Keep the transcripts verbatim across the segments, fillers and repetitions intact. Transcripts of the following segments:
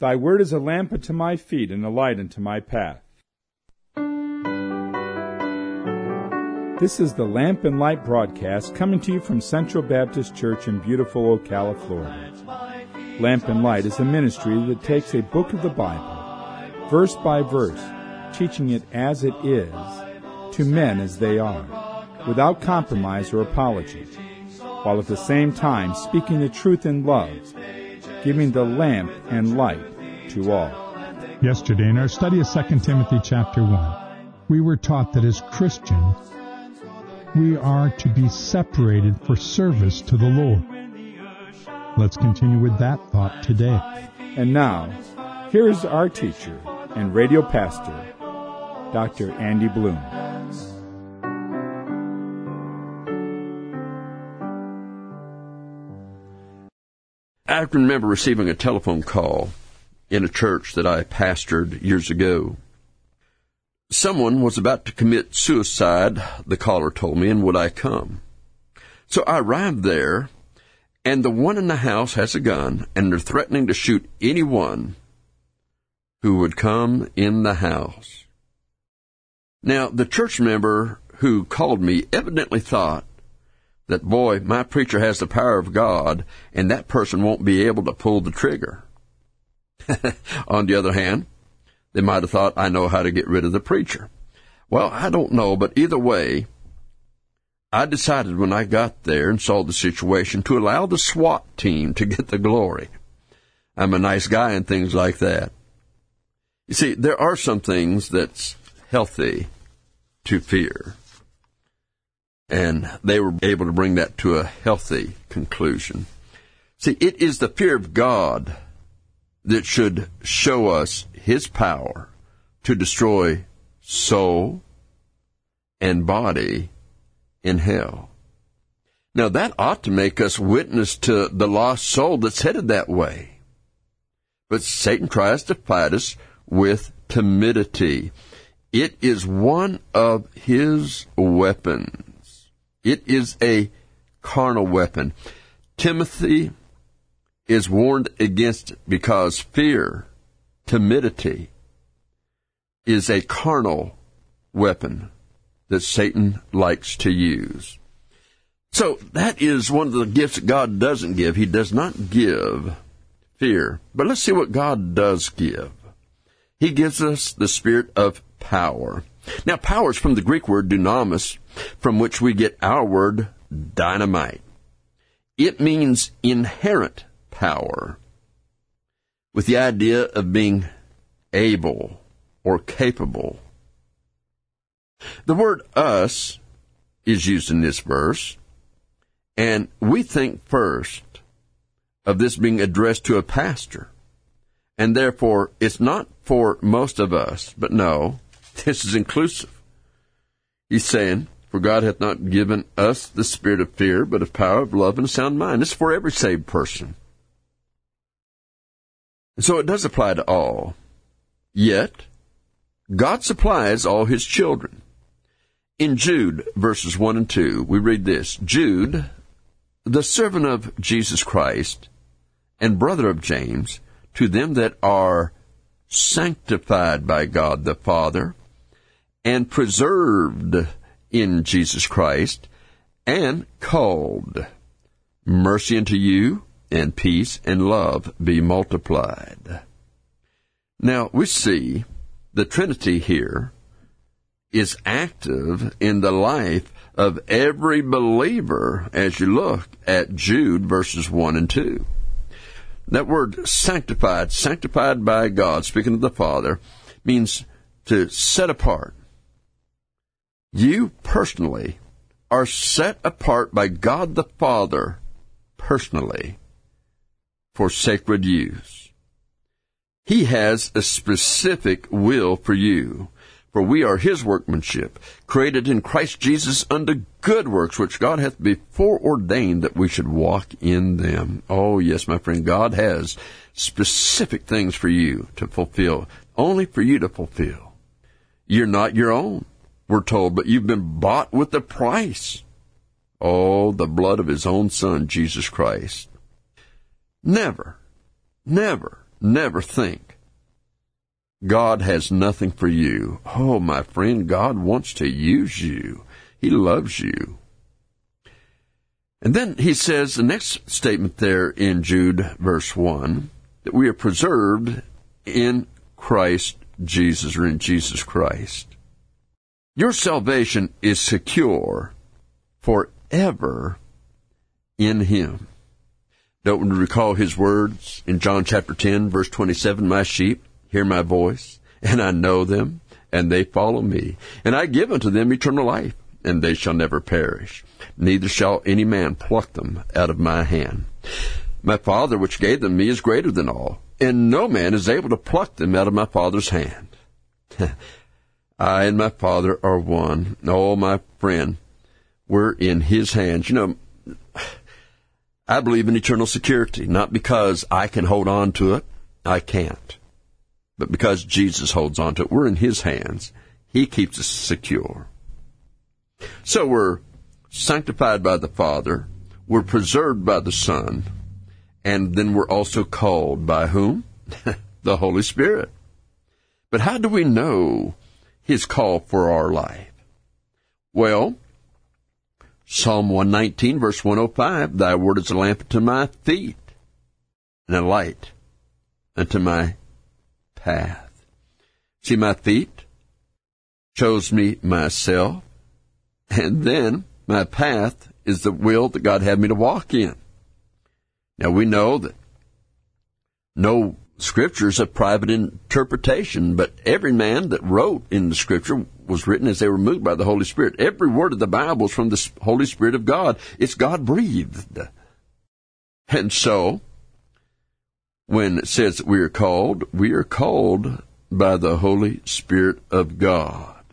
Thy word is a lamp unto my feet and a light unto my path. This is the Lamp and Light broadcast coming to you from Central Baptist Church in beautiful Ocala, Florida. Lamp and Light is a ministry that takes a book of the Bible, verse by verse, teaching it as it is, to men as they are, without compromise or apology, while at the same time speaking the truth in love, giving the lamp and light to all. Yesterday, in our study of Second Timothy chapter one, we were taught that as Christians, we are to be separated for service to the Lord. Let's continue with that thought today. And now, here is our teacher and radio pastor, Doctor Andy Bloom. I can remember receiving a telephone call in a church that I pastored years ago. Someone was about to commit suicide, the caller told me, and would I come? So I arrived there, and the one in the house has a gun, and they're threatening to shoot anyone who would come in the house. Now, the church member who called me evidently thought that, boy, my preacher has the power of God, and that person won't be able to pull the trigger. On the other hand, they might have thought I know how to get rid of the preacher. Well, I don't know, but either way, I decided when I got there and saw the situation to allow the SWAT team to get the glory. I'm a nice guy and things like that. You see, there are some things that's healthy to fear. And they were able to bring that to a healthy conclusion. See, it is the fear of God that should show us His power to destroy soul and body in hell. Now, that ought to make us witness to the lost soul that's headed that way. But Satan tries to fight us with timidity. It is one of his weapons. It is a carnal weapon. Timothy is warned against it because fear, timidity, is a carnal weapon that Satan likes to use. So that is one of the gifts that God doesn't give. He does not give fear. But let's see what God does give. He gives us the spirit of power. Now, power is from the Greek word dunamis, from which we get our word dynamite. It means inherent power, with the idea of being able or capable. The word us is used in this verse, and we think first of this being addressed to a pastor, and therefore it's not for most of us, but no, this is inclusive. He's saying, for God hath not given us the spirit of fear, but of power, of love, and a sound mind. It's for every saved person. And so it does apply to all. Yet, God supplies all His children. In Jude, verses one and two, we read this, Jude, the servant of Jesus Christ, and brother of James, to them that are sanctified by God the Father, and preserved in Jesus Christ, and called, mercy unto you, and peace and love be multiplied. Now, we see the Trinity here is active in the life of every believer as you look at Jude verses one and two. That word sanctified, sanctified by God, speaking of the Father, means to set apart. You personally are set apart by God the Father personally for sacred use. He has a specific will for you, for we are His workmanship, created in Christ Jesus unto good works, which God hath before ordained that we should walk in them. Oh, yes, my friend, God has specific things for you to fulfill, only for you to fulfill. You're not your own, we're told, but you've been bought with a price. Oh, the blood of His own Son, Jesus Christ. Never, never, never think God has nothing for you. Oh, my friend, God wants to use you. He loves you. And then he says, the next statement there in Jude, verse one, that we are preserved in Christ Jesus, or in Jesus Christ. Your salvation is secure forever in Him. Don't we recall His words in John chapter ten, verse twenty-seven, my sheep hear my voice, and I know them, and they follow me. And I give unto them eternal life, and they shall never perish. Neither shall any man pluck them out of my hand. My Father which gave them me is greater than all, and no man is able to pluck them out of my Father's hand. I and my Father are one. Oh, my friend, we're in His hands. You know, I believe in eternal security, not because I can hold on to it. I can't. But because Jesus holds on to it, we're in His hands. He keeps us secure. So we're sanctified by the Father, we're preserved by the Son, and then we're also called by whom? The Holy Spirit. But how do we know His call for our life? Well, Psalm one nineteen, verse one oh five, Thy word is a lamp unto my feet, and a light unto my path. See, my feet shows me myself, and then my path is the will that God had me to walk in. Now, we know that no Scripture is a private interpretation, but every man that wrote in the Scripture was written as they were moved by the Holy Spirit. Every word of the Bible is from the Holy Spirit of God. It's God-breathed. And so, when it says that we are called, we are called by the Holy Spirit of God.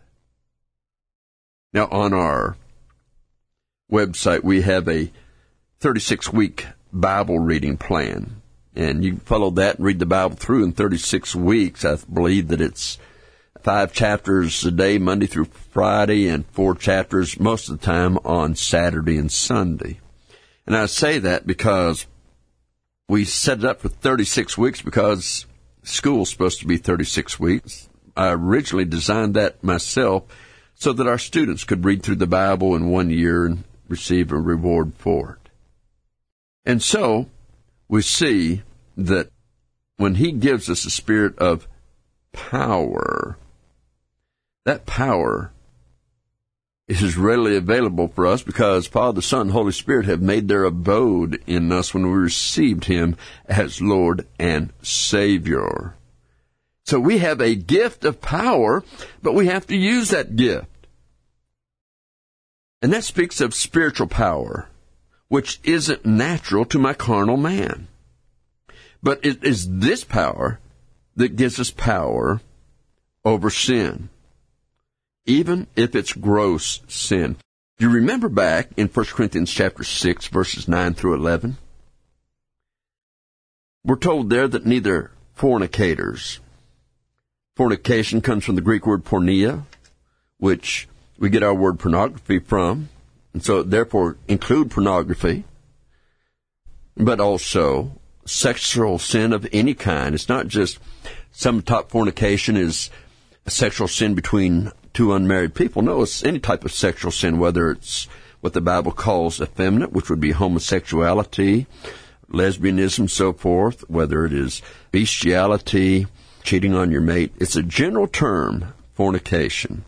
Now, on our website, we have a thirty-six week Bible reading plan. And you can follow that and read the Bible through in thirty-six weeks. I believe that it's five chapters a day, Monday through Friday, and four chapters most of the time on Saturday and Sunday. And I say that because we set it up for thirty-six weeks because school's supposed to be thirty-six weeks. I originally designed that myself so that our students could read through the Bible in one year and receive a reward for it. And so we see that when He gives us a spirit of power, that power is readily available for us because Father, Son, and Holy Spirit have made their abode in us when we received Him as Lord and Savior. So we have a gift of power, but we have to use that gift. And that speaks of spiritual power, which isn't natural to my carnal man. But it is this power that gives us power over sin, even if it's gross sin. You remember back in First Corinthians chapter six, verses nine through eleven? We're told there that neither fornicators. Fornication comes from the Greek word porneia, which we get our word pornography from, and so therefore include pornography, but also sexual sin of any kind. It's not just some top fornication is a sexual sin between two unmarried people. No, it's any type of sexual sin, whether it's what the Bible calls effeminate, which would be homosexuality, lesbianism, so forth, whether it is bestiality, cheating on your mate. It's a general term, fornication.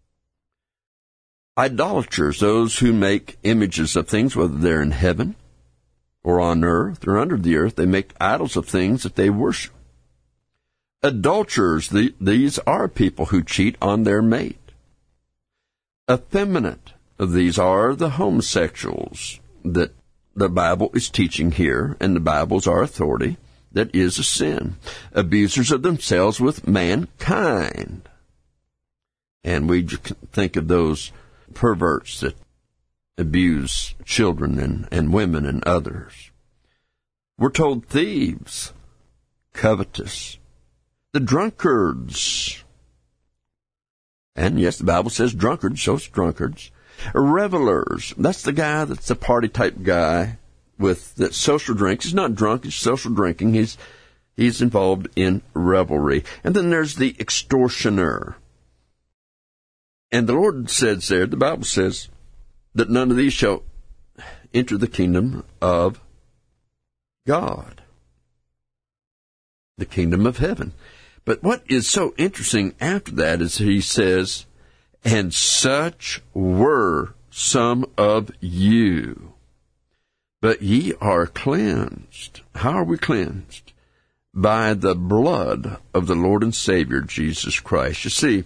Idolaters, those who make images of things, whether they're in heaven or on earth or under the earth, they make idols of things that they worship. Adulterers, the, these are people who cheat on their mate. Effeminate of these are the homosexuals that the Bible is teaching here, and the Bible's our authority. That is a sin. Abusers of themselves with mankind. And we think of those perverts that abuse children and, and women and others. We're told thieves, covetous, the drunkards. And yes, the Bible says drunkards, so it's drunkards. Revelers, that's the guy that's a party type guy with that social drinks. He's not drunk, he's social drinking. He's He's involved in revelry. And then there's the extortioner. And the Lord says there, the Bible says, that none of these shall enter the kingdom of God, the kingdom of heaven. But what is so interesting after that is he says, and such were some of you, but ye are cleansed. How are we cleansed? By the blood of the Lord and Savior, Jesus Christ. You see,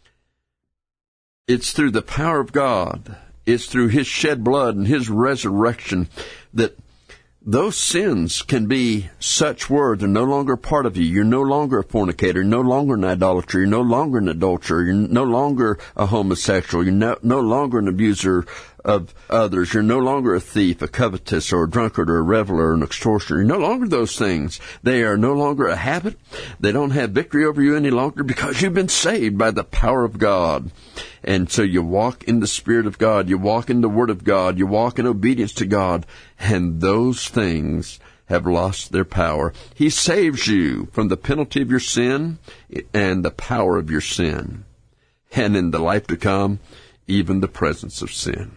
it's through the power of God, it's through His shed blood and His resurrection that those sins can be such were. They're no longer part of you. You're no longer a fornicator. You're no longer an idolater. You're no longer an adulterer. You're no longer a homosexual. You're no, no longer an abuser of others. You're no longer a thief, a covetous, or a drunkard, or a reveler, or an extortioner. You're no longer those things. They are no longer a habit. They don't have victory over you any longer because you've been saved by the power of God. And so you walk in the Spirit of God. You walk in the Word of God. You walk in obedience to God. And those things have lost their power. He saves you from the penalty of your sin and the power of your sin. And in the life to come, even the presence of sin.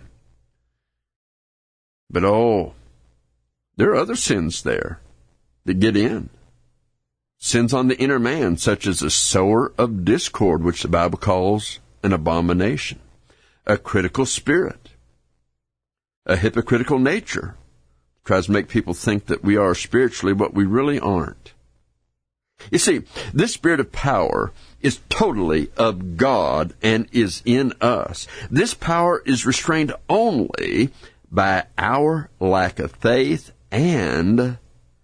But oh, there are other sins there that get in. Sins on the inner man, such as a sower of discord, which the Bible calls an abomination, a critical spirit, a hypocritical nature, tries to make people think that we are spiritually what we really aren't. You see, this spirit of power is totally of God and is in us. This power is restrained only by our lack of faith and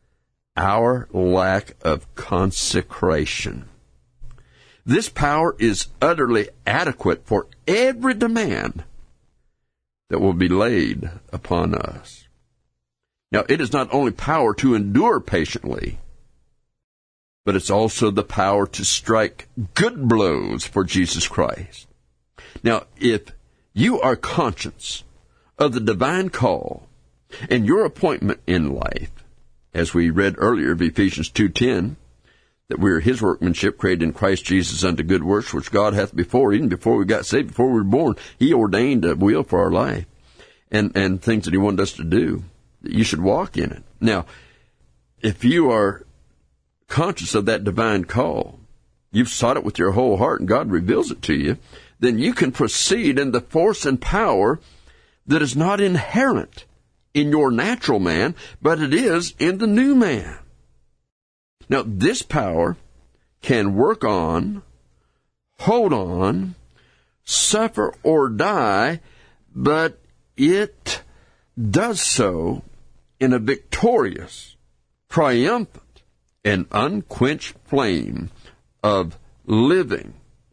our lack of consecration. This power is utterly adequate for every demand that will be laid upon us. Now, it is not only power to endure patiently, but it's also the power to strike good blows for Jesus Christ. Now, if you are conscious of the divine call and your appointment in life, as we read earlier of Ephesians two ten, that we are His workmanship, created in Christ Jesus unto good works, which God hath before, even before we got saved, before we were born, He ordained a will for our life and, and things that He wanted us to do, that you should walk in it. Now, if you are conscious of that divine call, you've sought it with your whole heart and God reveals it to you, then you can proceed in the force and power that is not inherent in your natural man, but it is in the new man. Now, this power can work on, hold on, suffer or die, but it does so in a victorious, triumphant, and unquenched flame of living,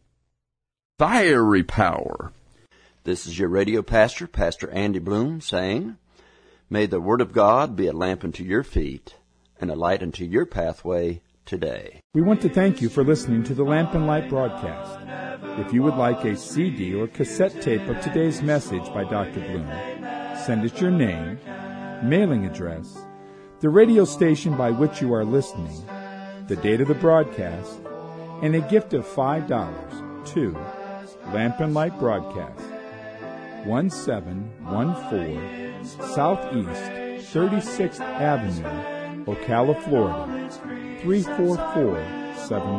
fiery power. This is your radio pastor, Pastor Andy Bloom, saying, may the Word of God be a lamp unto your feet and a light unto your pathway today. We want to thank you for listening to the Lamp and Light broadcast. If you would like a C D or cassette tape of today's message by Doctor Bloom, send us your name, mailing address, the radio station by which you are listening, the date of the broadcast, and a gift of five dollars to Lamp and Light Broadcast, one seven one four Southeast thirty-sixth Avenue, Ocala, Florida, three four four seven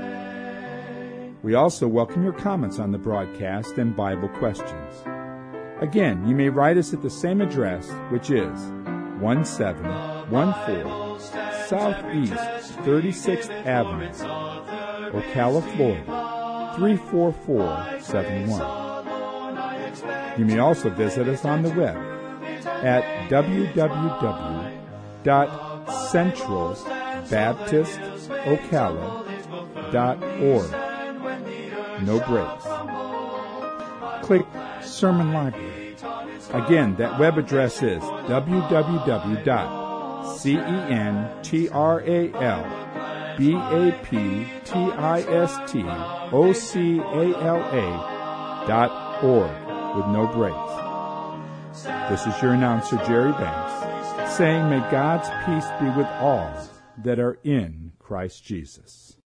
one. We also welcome your comments on the broadcast and Bible questions. Again, you may write us at the same address, which is one seven one four Southeast thirty-sixth Avenue, Ocala, Florida, three four four seven one. You may also visit us on the web at w w w dot central baptist ocala dot org. No breaks. Click Sermon Library. Again, that web address is w w w dot central baptist ocala dot org with no breaks. This is your announcer, Jerry Banks, saying may God's peace be with all. that are in Christ Jesus.